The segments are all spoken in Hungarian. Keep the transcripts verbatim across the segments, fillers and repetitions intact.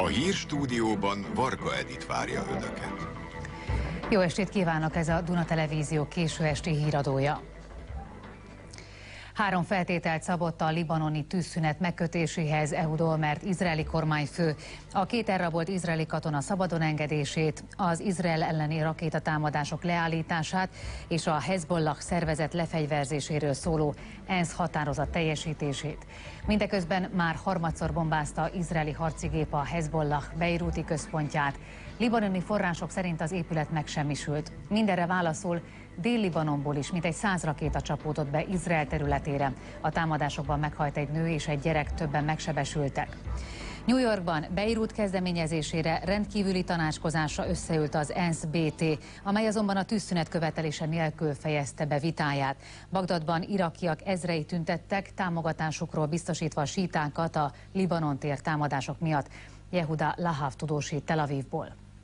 hírstúdióban Varga Edit várja önöket. Jó estét kívánok, ez a Duna Televízió késő esti híradója. Három feltételt szabott a libanoni tűzszünet megkötéséhez Ehud Olmert izraeli kormányfő: a két elrabolt izraeli katona szabadon engedését, az Izrael elleni rakétatámadások leállítását és a Hezbollah szervezet lefegyverzéséről szóló ENSZ határozat teljesítését. Mindeközben már harmadszor bombázta izraeli harcigép a Hezbollah beiruti központját. Libanoni források szerint az épület megsemmisült. Mindenre válaszul Dél-Libanonból is mintegy száz rakéta csapódott be Izrael területére. A támadásokban meghalt egy nő és egy gyerek, többen megsebesültek. New Yorkban Beirut kezdeményezésére rendkívüli tanácskozásra összeült az ENSZ bé té, amely azonban a tűzszünet követelése nélkül fejezte be vitáját. Bagdadban irakiak ezrei tüntettek, támogatásukról biztosítva a sítákat a Libanon tér támadások miatt. Yehuda Lahav tudósít Tel Avivból.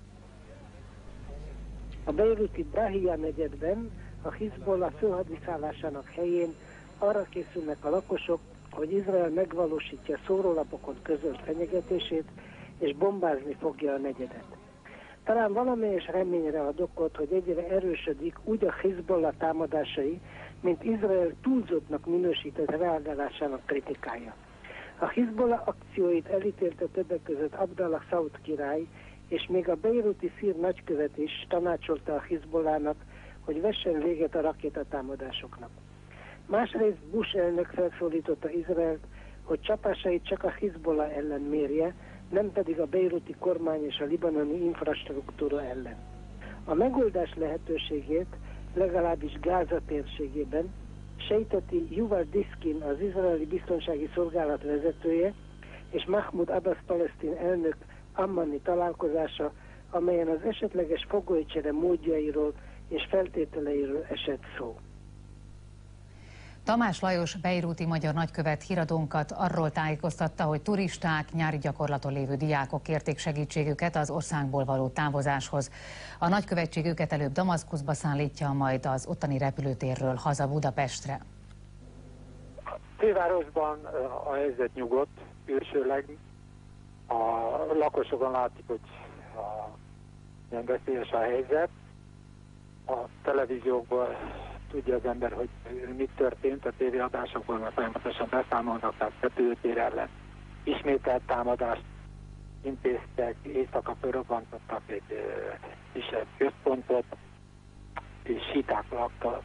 A beiruti Brahia negyedben, a Hizbollah főhadiszállásának helyén arra készülnek a lakosok, hogy Izrael megvalósítja szórólapokon közölt fenyegetését, és bombázni fogja a negyedet. Talán valamelyes reményre ad okot, hogy egyre erősödik úgy a Hizbollah támadásai, mint Izrael túlzottnak minősített reagálásának kritikája. A Hizbollah akcióit elítélte többek között Abdallah Saud király, és még a beiruti szír nagykövet is tanácsolta a Hizbollahnak, hogy vessen véget a rakétatámadásoknak. Másrészt Bush elnök felszólította Izraelt, hogy csapásait csak a Hizbollah ellen mérje, nem pedig a beiruti kormány és a libanoni infrastruktúra ellen. A megoldás lehetőségét legalábbis Gáza térségében sejteti Yuval Diskin, az izraeli biztonsági szolgálat vezetője, és Mahmoud Abbas palesztin elnök ammani találkozása, amelyen az esetleges fogolycsere módjairól és feltételeiről esett szó. Tamás Lajos beiruti magyar nagykövet híradónkat arról tájékoztatta, hogy turisták, nyári gyakorlaton lévő diákok kérték segítségüket az országból való távozáshoz. A nagykövetség őket előbb Damaszkuszba szállítja, majd az ottani repülőtérről haza Budapestre. A fővárosban a helyzet nyugodt, külsőleg. A lakosokon látszik, hogy a, ilyen veszélyes a helyzet. A televíziókból tudja az ember, hogy mit történt, a tévéadásokból folyamatosan beszámolnak, tehát repülőtér ellen ismételt támadást intéztek, éjszaka fölrobbantottak egy kisebb központot, és síták laktak,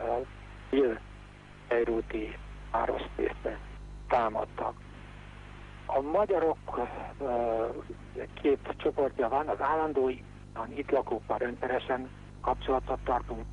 beiruti városrészbe támadtak. A magyarok két csoportja van, az állandói, itt lakókkal rendszeresen kapcsolatot tartunk.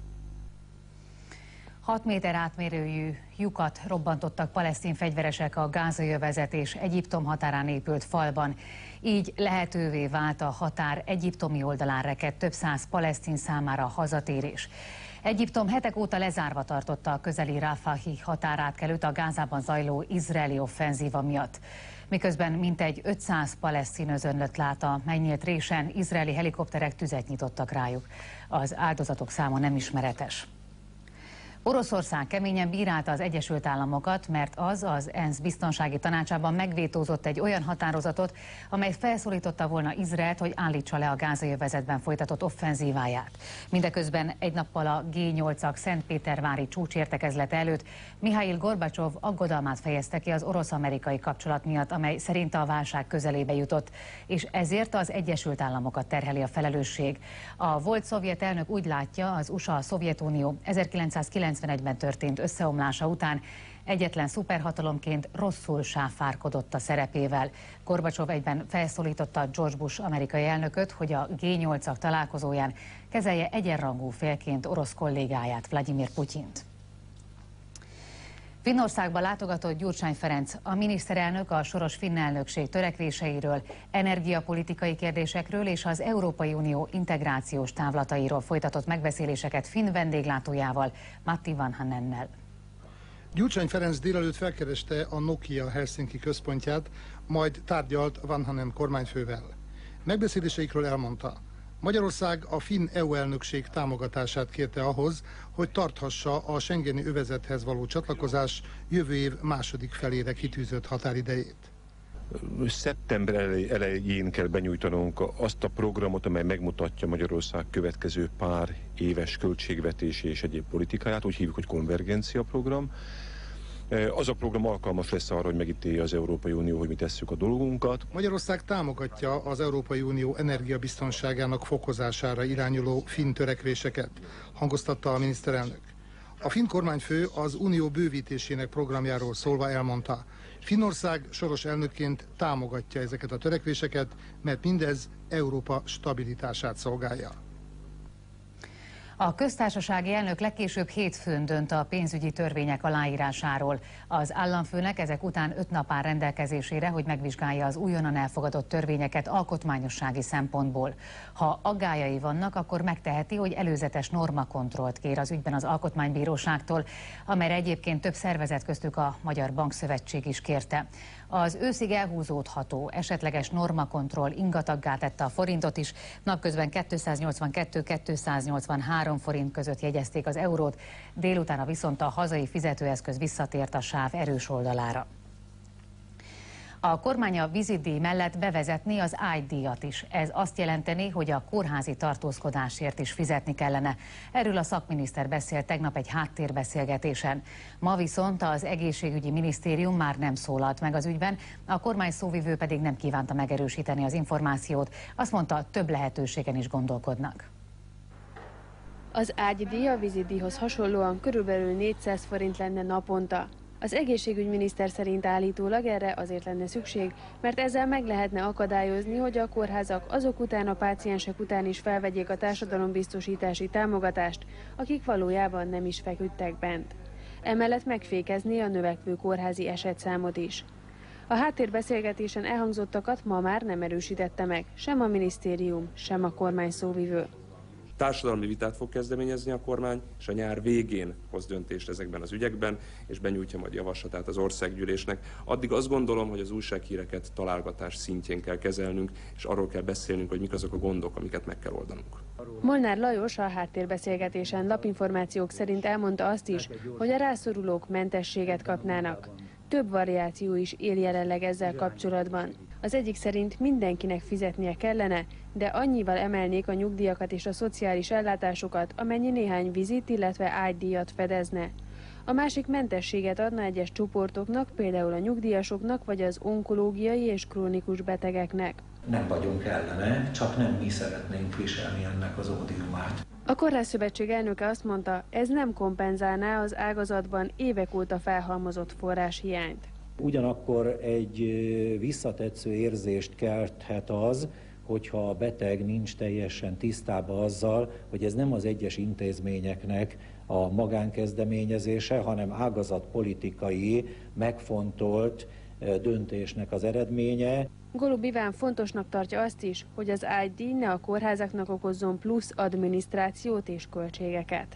hat méter átmérőjű lyukat robbantottak palesztin fegyveresek a gázai övezet és Egyiptom határán épült falban. Így lehetővé vált a határ egyiptomi oldalán rekedt több száz palesztin számára hazatérés. Egyiptom hetek óta lezárva tartotta a közeli Rafahi határátkelőt a Gázában zajló izraeli offenzíva miatt. Miközben mintegy ötszáz palesztin özönlött lát a megnyílt résen, izraeli helikopterek tüzet nyitottak rájuk. Az áldozatok száma nem ismeretes. Oroszország keményen bírálta az Egyesült Államokat, mert az az ENSZ biztonsági tanácsában megvétózott egy olyan határozatot, amely felszólította volna Izraelt, hogy állítsa le a gázai övezetben folytatott offenzíváját. Mindeközben egy nappal a G nyolcak szentpétervári csúcsértekezlete előtt Mihail Gorbacsov aggodalmát fejezte ki az orosz-amerikai kapcsolat miatt, amely szerint a válság közelébe jutott, és ezért az Egyesült Államokat terheli a felelősség. A volt szovjet elnök úgy látja, az u es á, a Szovjetunió ezerkilencszázkilencvenegyben történt összeomlása után egyetlen szuperhatalomként rosszul sáfárkodott a szerepével. Gorbacsov egyben felszólította George Bush amerikai elnököt, hogy a G nyolcak találkozóján kezelje egyenrangú félként orosz kollégáját, Vladimir Putyint. Finnországba látogatott Gyurcsány Ferenc. A miniszterelnök a soros finn elnökség törekvéseiről, energiapolitikai kérdésekről és az Európai Unió integrációs távlatairól folytatott megbeszéléseket finn vendéglátójával, Matti Vanhanennel. Gyurcsány Ferenc délelőtt felkereste a Nokia Helsinki központját, majd tárgyalt Vanhanen kormányfővel. Megbeszéléseikről elmondta: Magyarország a finn é u elnökség támogatását kérte ahhoz, hogy tarthassa a schengeni övezethez való csatlakozás jövő év második felére kitűzött határidejét. Szeptember elején kell benyújtanunk azt a programot, amely megmutatja Magyarország következő pár éves költségvetési és egyéb politikáját, úgy hívjuk, hogy konvergencia program. Az a program alkalmas lesz arra, hogy megítélje az Európai Unió, hogy mi tesszük a dolgunkat. Magyarország támogatja az Európai Unió energiabiztonságának fokozására irányuló finn törekvéseket, hangoztatta a miniszterelnök. A finn kormányfő az unió bővítésének programjáról szólva elmondta, Finnország soros elnökként támogatja ezeket a törekvéseket, mert mindez Európa stabilitását szolgálja. A köztársasági elnök legkésőbb hétfőn dönt a pénzügyi törvények aláírásáról. Az államfőnek ezek után öt nap áll rendelkezésére, hogy megvizsgálja az újonnan elfogadott törvényeket alkotmányossági szempontból. Ha aggályai vannak, akkor megteheti, hogy előzetes normakontrollt kér az ügyben az Alkotmánybíróságtól, amelyre egyébként több szervezet, köztük a Magyar Bankszövetség is kérte. Az őszig elhúzódható esetleges normakontroll ingataggá tette a forintot is, napközben kétszáznyolcvankettő - kétszáznyolcvanhárom forint között jegyezték az eurót, délutána viszont a hazai fizetőeszköz visszatért a sáv erős oldalára. A kormány a vízidíj mellett bevezetné az ágydíjat is. Ez azt jelenteni, hogy a kórházi tartózkodásért is fizetni kellene. Erről a szakminiszter beszélt tegnap egy háttérbeszélgetésen. Ma viszont az egészségügyi minisztérium már nem szólalt meg az ügyben, a kormány szóvivő pedig nem kívánta megerősíteni az információt. Azt mondta, több lehetőségen is gondolkodnak. Az ágydíj a vízidíjhoz hasonlóan körülbelül négyszáz forint lenne naponta. Az egészségügyminiszter szerint állítólag erre azért lenne szükség, mert ezzel meg lehetne akadályozni, hogy a kórházak azok után a páciensek után is felvegyék a társadalombiztosítási támogatást, akik valójában nem is feküdtek bent. Emellett megfékezni a növekvő kórházi esetszámot is. A háttérbeszélgetésen elhangzottakat ma már nem erősítette meg sem a minisztérium, sem a kormány szóvivő. Társadalmi vitát fog kezdeményezni a kormány, és a nyár végén hoz döntést ezekben az ügyekben, és benyújtja majd javaslatát az országgyűlésnek. Addig azt gondolom, hogy az újsághíreket találgatás szintjén kell kezelnünk, és arról kell beszélnünk, hogy mik azok a gondok, amiket meg kell oldanunk. Molnár Lajos a háttérbeszélgetésen lapinformációk szerint elmondta azt is, hogy a rászorulók mentességet kapnának. Több variáció is él jelenleg ezzel kapcsolatban. Az egyik szerint mindenkinek fizetnie kellene, de annyival emelnék a nyugdíjakat és a szociális ellátásokat, amennyi néhány vizit, illetve ágydíjat fedezne. A másik mentességet adna egyes csoportoknak, például a nyugdíjasoknak vagy az onkológiai és krónikus betegeknek. Nem vagyunk ellene, csak nem mi szeretnénk viselni ennek az ódiumát. A Kórházszövetség elnöke azt mondta, ez nem kompenzálná az ágazatban évek óta felhalmozott forráshiányt. Ugyanakkor egy visszatetsző érzést kelthet az, hogyha a beteg nincs teljesen tisztában azzal, hogy ez nem az egyes intézményeknek a magánkezdeményezése, hanem ágazatpolitikai, megfontolt döntésnek az eredménye. Golub Iván fontosnak tartja azt is, hogy az ágydíj ne a kórházaknak okozzon plusz adminisztrációt és költségeket.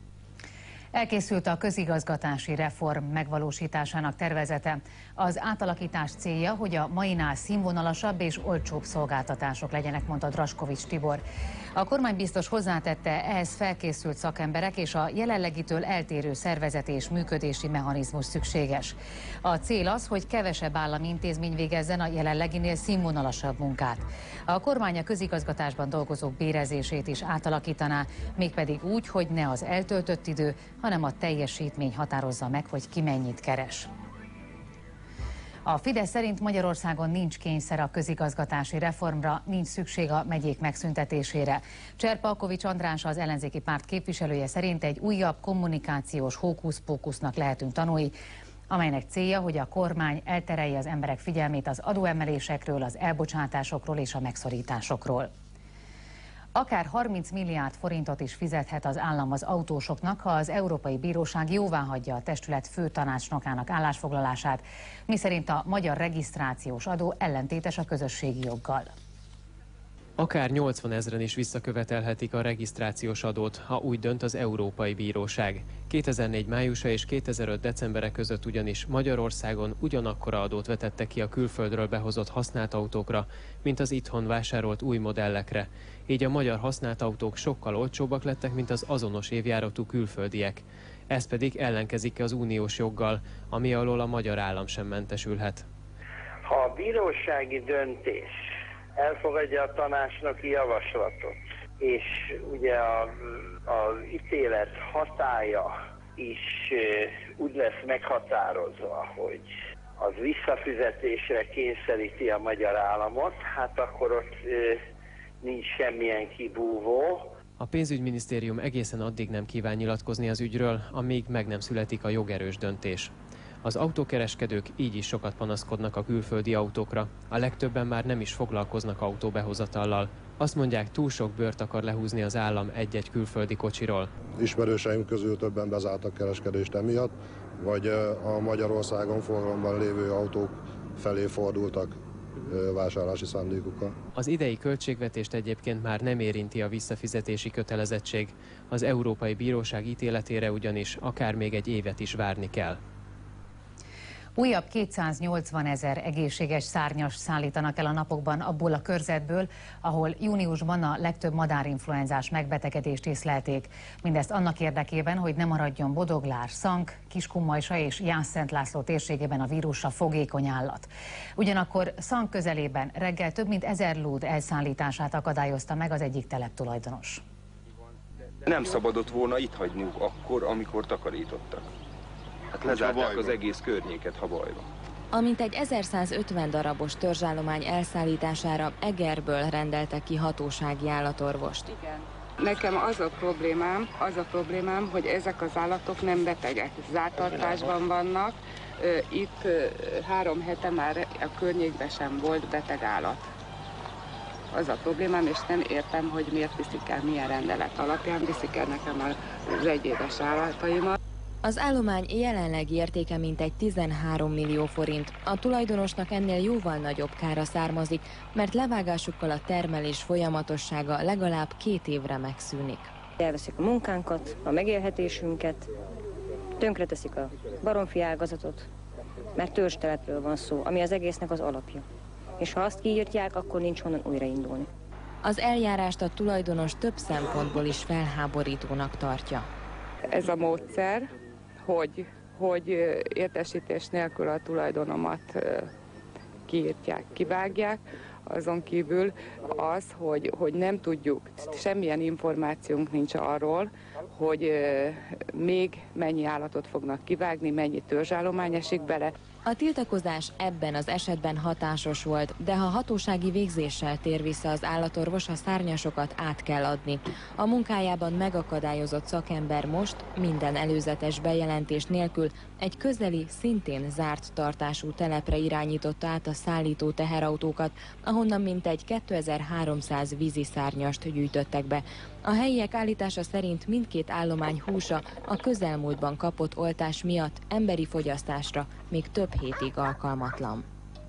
Elkészült a közigazgatási reform megvalósításának tervezete. Az átalakítás célja, hogy a mainál színvonalasabb és olcsóbb szolgáltatások legyenek, mondta Draskovics Tibor. A kormánybiztos hozzátette, ehhez felkészült szakemberek és a jelenlegitől eltérő szervezeti és működési mechanizmus szükséges. A cél az, hogy kevesebb állami intézmény végezzen a jelenleginél színvonalasabb munkát. A kormány a közigazgatásban dolgozók bérezését is átalakítaná, mégpedig úgy, hogy ne az eltöltött idő, hanem a teljesítmény határozza meg, hogy ki mennyit keres. A Fidesz szerint Magyarországon nincs kényszer a közigazgatási reformra, nincs szükség a megyék megszüntetésére. Cserpalkovics András, az ellenzéki párt képviselője szerint egy újabb kommunikációs hókusz-pókusznak lehetünk tanulni, amelynek célja, hogy a kormány elterelje az emberek figyelmét az adóemelésekről, az elbocsátásokról és a megszorításokról. Akár harminc milliárd forintot is fizethet az állam az autósoknak, ha az Európai Bíróság jóváhagyja a testület főtanácsnokának állásfoglalását, miszerint a magyar regisztrációs adó ellentétes a közösségi joggal. Akár nyolcvan ezren is visszakövetelhetik a regisztrációs adót, ha úgy dönt az Európai Bíróság. kétezer-négy májusa és kétezer-öt decembere között ugyanis Magyarországon ugyanakkora adót vetette ki a külföldről behozott használt autókra, mint az itthon vásárolt új modellekre. Így a magyar használt autók sokkal olcsóbbak lettek, mint az azonos évjáratú külföldiek. Ez pedig ellenkezik az uniós joggal, ami alól a magyar állam sem mentesülhet. Ha a bírósági döntés elfogadja a tanácsnoki javaslatot, és ugye az ítélet hatálya is úgy lesz meghatározva, hogy az visszafizetésre kényszeríti a magyar államot, hát akkor ott nincs semmilyen kibúvó. A pénzügyminisztérium egészen addig nem kíván nyilatkozni az ügyről, amíg meg nem születik a jogerős döntés. Az autókereskedők így is sokat panaszkodnak a külföldi autókra. A legtöbben már nem is foglalkoznak autóbehozatallal. Azt mondják, túl sok bőrt akar lehúzni az állam egy-egy külföldi kocsiról. Ismerőseim közül többen bezártak kereskedést emiatt, vagy a Magyarországon forgalomban lévő autók felé fordultak vásárlási szándékukkal. Az idei költségvetést egyébként már nem érinti a visszafizetési kötelezettség. Az Európai Bíróság ítéletére ugyanis akár még egy évet is várni kell. Újabb kétszáznyolcvan ezer egészséges szárnyas szállítanak el a napokban abból a körzetből, ahol júniusban a legtöbb madárinfluenzás megbetegedést észlelték. Mindezt annak érdekében, hogy ne maradjon Bodoglár, Szank, Kiskunmajsa és Jász-Szent-László térségében a vírusra fogékony állat. Ugyanakkor Szank közelében reggel több mint ezer lúd elszállítását akadályozta meg az egyik teleptulajdonos. Nem szabadott volna itt hagyniuk akkor, amikor takarítottak. Hát lezárták az egész környéket Habajba. Amint egy ezerszázötven darabos törzsállomány elszállítására Egerből rendeltek ki hatósági állatorvost. Igen. Nekem az a problémám, az a problémám, hogy ezek az állatok nem betegek, zártartásban vannak. Itt három hete már a környékben sem volt beteg állat. Az a problémám, és nem értem, hogy miért viszik el, milyen rendelet alapján viszik el nekem az egyéves állataimat. Az állomány jelenlegi értéke mintegy tizenhárom millió forint. A tulajdonosnak ennél jóval nagyobb kára származik, mert levágásukkal a termelés folyamatossága legalább két évre megszűnik. Elveszik a munkánkat, a megélhetésünket, tönkreteszik a baromfi ágazatot, mert törzstelepről van szó, ami az egésznek az alapja. És ha azt kiírtják, akkor nincs honnan újraindulni. Az eljárást a tulajdonos több szempontból is felháborítónak tartja. Ez a módszer, hogy, hogy értesítés nélkül a tulajdonomat kiírtják, kivágják, azon kívül az, hogy, hogy nem tudjuk, semmilyen információnk nincs arról, hogy még mennyi állatot fognak kivágni, mennyi törzsállomány esik bele. A tiltakozás ebben az esetben hatásos volt, de ha hatósági végzéssel tér vissza az állatorvos, a szárnyasokat át kell adni. A munkájában megakadályozott szakember most minden előzetes bejelentés nélkül egy közeli, szintén zárt tartású telepre irányította át a szállító teherautókat, ahonnan mintegy kétezer-háromszáz vízi szárnyast gyűjtöttek be. A helyiek állítása szerint mindkét állomány húsa a közelmúltban kapott oltás miatt emberi fogyasztásra még több hétig alkalmatlan.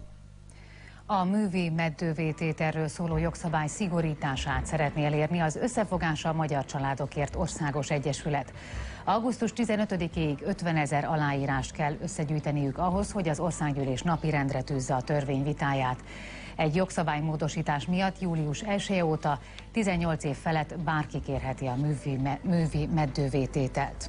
A művi meddővétételről szóló jogszabály szigorítását szeretné elérni az Összefogás a Magyar Családokért Országos Egyesület. augusztus tizenötödikéig ötvenezer aláírást kell összegyűjteniük ahhoz, hogy az országgyűlés napirendre tűzze a törvény vitáját. Egy jogszabálymódosítás miatt július elseje óta tizennyolc év felett bárki kérheti a művi, me, művi meddővétételt.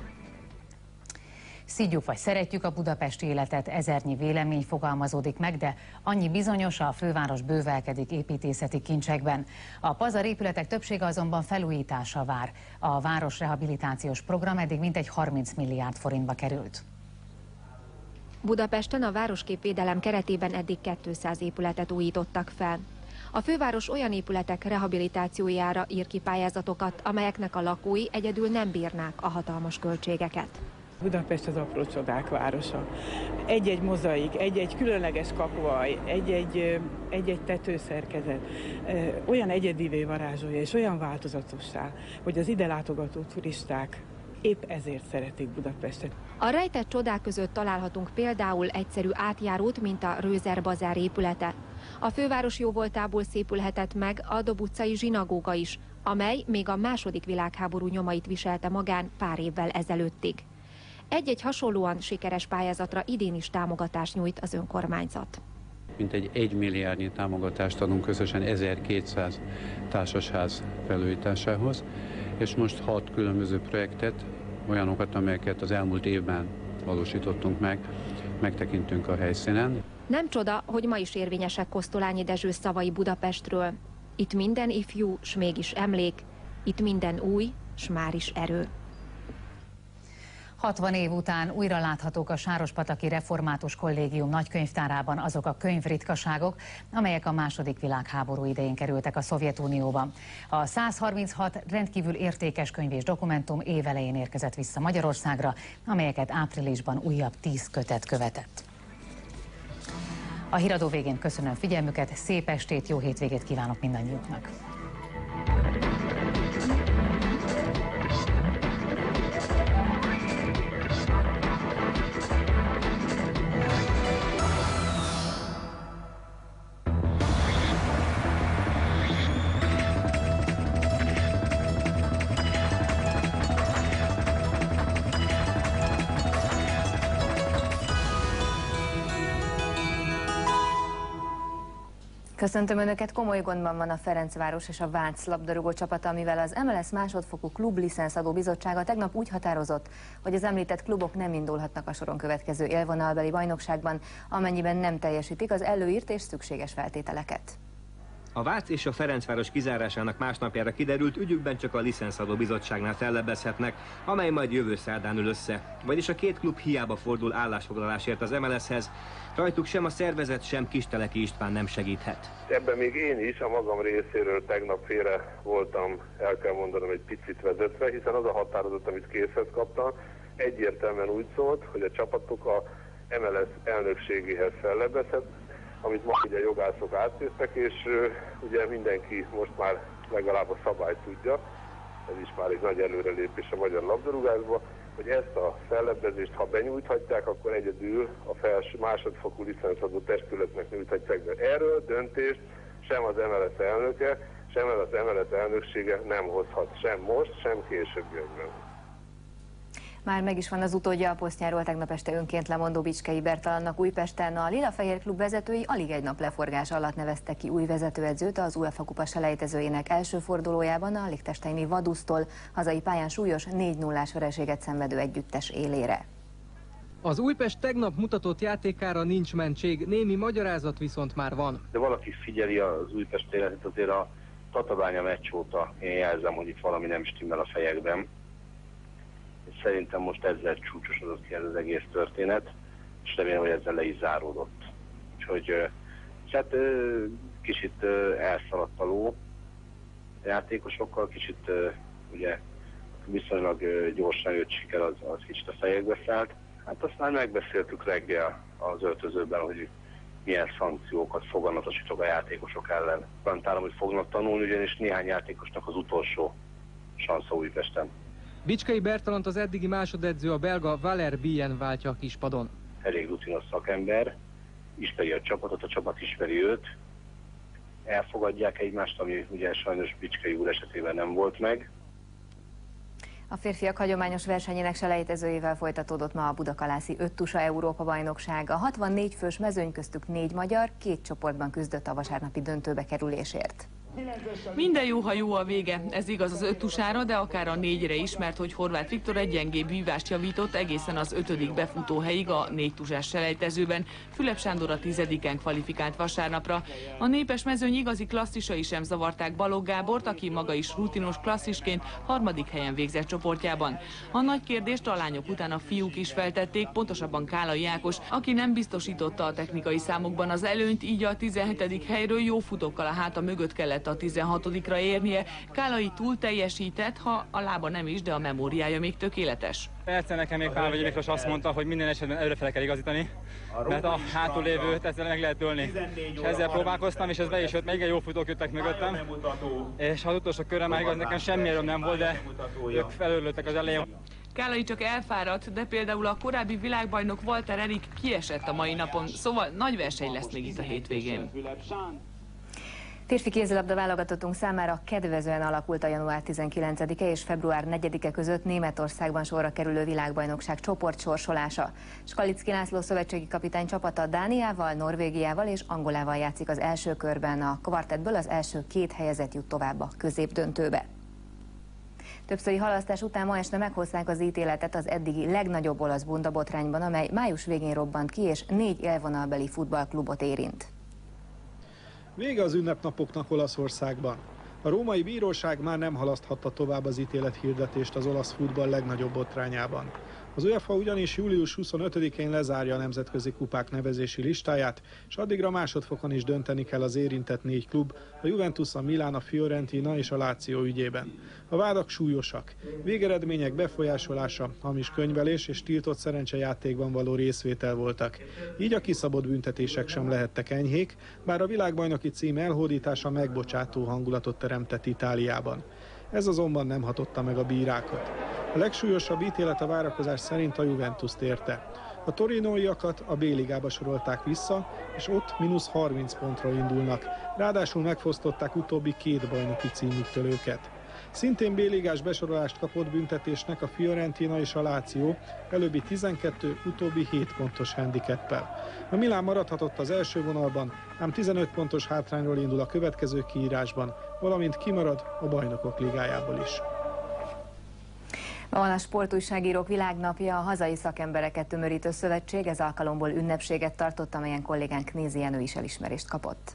Szidjuk vagy szeretjük a budapesti életet, ezernyi vélemény fogalmazódik meg, de annyi bizonyos, a főváros bővelkedik építészeti kincsekben. A pazar épületek többsége azonban felújításra vár. A városrehabilitációs program eddig mintegy harminc milliárd forintba került. Budapesten a városképvédelem keretében eddig kétszáz épületet újítottak fel. A főváros olyan épületek rehabilitációjára ír ki pályázatokat, amelyeknek a lakói egyedül nem bírnák a hatalmas költségeket. Budapest az apró csodák városa. Egy-egy mozaik, egy-egy különleges kapuaj, egy-egy, egy-egy tetőszerkezet olyan egyedivé varázsolja és olyan változatossá, hogy az ide látogató turisták épp ezért szeretik Budapestet. A rejtett csodák között találhatunk például egyszerű átjárót, mint a Rözer bazár épülete. A főváros jóvoltából szépülhetett meg a Dob utcai zsinagóga is, amely még a második világháború nyomait viselte magán pár évvel ezelőttig. Egy-egy hasonlóan sikeres pályázatra idén is támogatást nyújt az önkormányzat. Mintegy egy milliárdnyi támogatást adunk összesen ezerkétszáz társasház felújításához, és most hat különböző projektet, olyanokat, amelyeket az elmúlt évben valósítottunk meg, megtekintünk a helyszínen. Nem csoda, hogy ma is érvényesek Kosztolányi Dezső szavai Budapestről. Itt minden ifjú, s mégis emlék, itt minden új, s már is erő. hatvan év után újra láthatók a Sárospataki Református Kollégium nagykönyvtárában azok a könyvritkaságok, amelyek a második világháború idején kerültek a Szovjetunióba. A száz harminchat rendkívül értékes könyv és dokumentum évelején érkezett vissza Magyarországra, amelyeket áprilisban újabb tíz kötet követett. A híradó végén köszönöm figyelmüket, szép estét, jó hétvégét kívánok mindannyiuknak! Köszöntöm Önöket, komoly gondban van a Ferencváros és a Vác labdarúgó csapata, amivel az em el es másodfokú klub licenszadó bizottsága tegnap úgy határozott, hogy az említett klubok nem indulhatnak a soron következő élvonalbeli bajnokságban, amennyiben nem teljesítik az előírt és szükséges feltételeket. A Vác és a Ferencváros kizárásának másnapjára kiderült, ügyükben csak a licenszadó bizottságnál fellebbezhetnek, amely majd jövő szerdán ül össze. Vagyis a két klub hiába fordul állásfoglalásért az em el eshez, rajtuk sem a szervezet, sem Kisteleki István nem segíthet. Ebben még én is a magam részéről tegnap félre voltam, el kell mondanom, egy picit vezetve, hiszen az a határozat, amit készhez kaptam, egyértelműen úgy szólt, hogy a csapatok a em el es elnökségéhez fellebbezhet, amit ma ugye jogászok átnéztek, és uh, ugye mindenki most már legalább a szabályt tudja, ez is már egy nagy előrelépés a magyar labdarúgásban, hogy ezt a fellebbezést, ha benyújthatják, akkor egyedül a felső másodfokú licenszadó testületnek nyújthatják be. Erről döntést sem az em el es elnöke, sem az em el es elnöksége nem hozhat, sem most, sem későbbiekben. Már meg is van az utódja a posztjáról, tegnap este önként lemondó Bicskei Bertalannak Újpesten. A Lila-Fehér Klub vezetői alig egy nap leforgása alatt neveztek ki új vezetőedzőt az UEFA kupa selejtezőjének első fordulójában a liechtensteini Vadusztól hazai pályán súlyos négy nullás vereséget szenvedő együttes élére. Az Újpest tegnap mutatott játékára nincs mentség, némi magyarázat viszont már van. De valaki figyeli az Újpest életet, azért a Tatabánya meccs óta én jelzem, hogy itt valami nem stimmel a fejekben. Szerintem most ezzel csúcsosodott ki ez az egész történet, és remélem, hogy ezzel le is záródott. Úgyhogy hát kicsit elszaladt a ló a játékosokkal, kicsit ugye viszonylag gyorsan jött siker, az, az kicsit a fejekbe szállt. Hát azt már megbeszéltük reggel az öltözőben, hogy milyen szankciókat foganatosítok a játékosok ellen. Garantálom, hogy fognak tanulni, ugyanis néhány játékosnak az utolsó sansza Újpesten. Bicskei Bertalant az eddigi másodedző, a belga Valer Bien váltja a kispadon. Elég rutinos szakember, ismeri a csapatot, a csapat ismeri őt, elfogadják egymást, ami ugye sajnos Bicskei úr esetében nem volt meg. A férfiak hagyományos versenyének selejtezőjével folytatódott ma a Budakalászi öttusa Európa-bajnokság. A hatvannégy fős mezőny, köztük négy magyar, két csoportban küzdött a vasárnapi döntőbe kerülésért. Minden jó, ha jó a vége. Ez igaz az öttusára, de akár a négyre is, mert hogy Horváth Viktor egy gyengébb vívást javított egészen az ötödik befutó helyig a négy tusás selejtezőben. Fülep Sándor a tizediken kvalifikált vasárnapra. A népes mezőny igazi klasszisai sem zavarták Balogh Gábort, aki maga is rutinos klasszisként harmadik helyen végzett csoportjában. A nagy kérdést a lányok után a fiúk is feltették, pontosabban Kálai Ákos, aki nem biztosította a technikai számokban az előnyt, így a tizenhetedik helyről jó futókkal a háta mögött kellett a tizenhatodikra érnie. Kálai túl teljesített, ha a lába nem is, de a memóriája még tökéletes. Persze nekem még Pálvagyi Miklós azt mondta, hogy minden esetben előrefele kell igazítani, mert a hátul lévőt ezzel meg lehet ölni. És ezzel próbálkoztam, és ez be is jött, még egy jó futók jöttek mögöttem. És az utolsó körre már igaz, nekem semmi erőm nem volt, de ők felőlődtek az elején. Kálai csak elfáradt, de például a korábbi világbajnok Walter Erik kiesett a mai napon, szóval nagy verseny lesz még itt a hétvégén. Férfi kézilabda válogatottunk számára kedvezően alakult a január tizenkilencedike és február negyedike között Németországban sorra kerülő világbajnokság csoportsorsolása. Skalicki László szövetségi kapitány csapata Dániával, Norvégiával és Angolával játszik az első körben. A kvartettből az első két helyezett jut tovább a középdöntőbe. Többszöri halasztás után ma este meghozták az ítéletet az eddigi legnagyobb olasz bundabotrányban, amely május végén robbant ki, és négy élvonalbeli futballklubot érint. Vége az ünnepnapoknak Olaszországban. A római bíróság már nem halaszthatta tovább az ítélethirdetést az olasz futball legnagyobb botrányában. Az UEFA ugyanis július huszonötödikén lezárja a nemzetközi kupák nevezési listáját, és addigra másodfokon is dönteni kell az érintett négy klub, a Juventus, a Milán, a Fiorentina és a Lazio ügyében. A vádak súlyosak. Végeredmények befolyásolása, hamis könyvelés és tiltott szerencsejátékban való részvétel voltak. Így a kiszabott büntetések sem lehettek enyhék, bár a világbajnoki cím elhódítása megbocsátó hangulatot teremtett Itáliában. Ez azonban nem hatotta meg a bírákat. A legsúlyosabb ítélet a várakozás szerint a Juventust érte. A torinóiakat a B-ligába sorolták vissza, és ott mínusz harminc pontra indulnak. Ráadásul megfosztották utóbbi két bajnoki címüktől őket. Szintén B-ligás besorolást kapott büntetésnek a Fiorentina és a Lazio, előbbi tizenkettő, utóbbi hét pontos handicappel. A Milán maradhatott az első vonalban, ám tizenöt pontos hátrányról indul a következő kiírásban, valamint kimarad a Bajnokok Ligájából is. Ma van a Sportújságírók Világnapja, a hazai szakembereket tömörítő szövetség ez alkalomból ünnepséget tartott, amelyen kollégánk Nézi Jenő is elismerést kapott.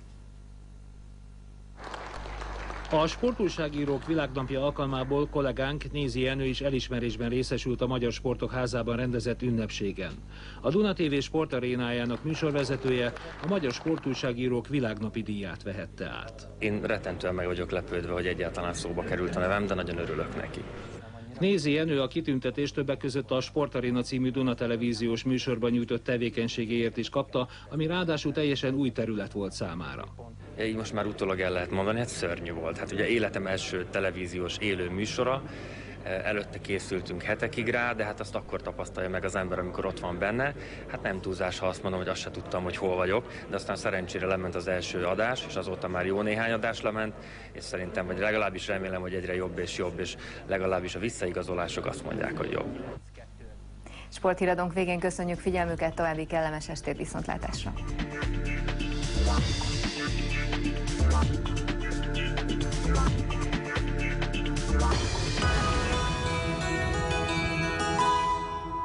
A Sportújságírók Világnapja alkalmából kollégánk Nézi Jenő is elismerésben részesült a Magyar Sportok Házában rendezett ünnepségen. A Duna té vé sportarénájának műsorvezetője a Magyar Sportújságírók Világnapi díját vehette át. Én rettentően meg vagyok lepődve, hogy egyáltalán szóba került a nevem, de nagyon örülök neki. Nézi Jenő a kitüntetést többek között a Sportaréna című Duna televíziós műsorban nyújtott tevékenységéért is kapta, ami ráadásul teljesen új terület volt számára. Így most már utólag el lehet mondani, hát szörnyű volt. Hát ugye életem első televíziós élő műsora, előtte készültünk hetekig rá, de hát azt akkor tapasztalja meg az ember, amikor ott van benne. Hát nem túlzás, ha azt mondom, hogy azt se tudtam, hogy hol vagyok, de aztán szerencsére lement az első adás, és azóta már jó néhány adás lement, és szerintem, vagy legalábbis remélem, hogy egyre jobb és jobb, és legalábbis a visszaigazolások azt mondják, hogy jobb. Sporthíradónk végén köszönjük figyelmüket, további kellemes estét, viszontlátásra!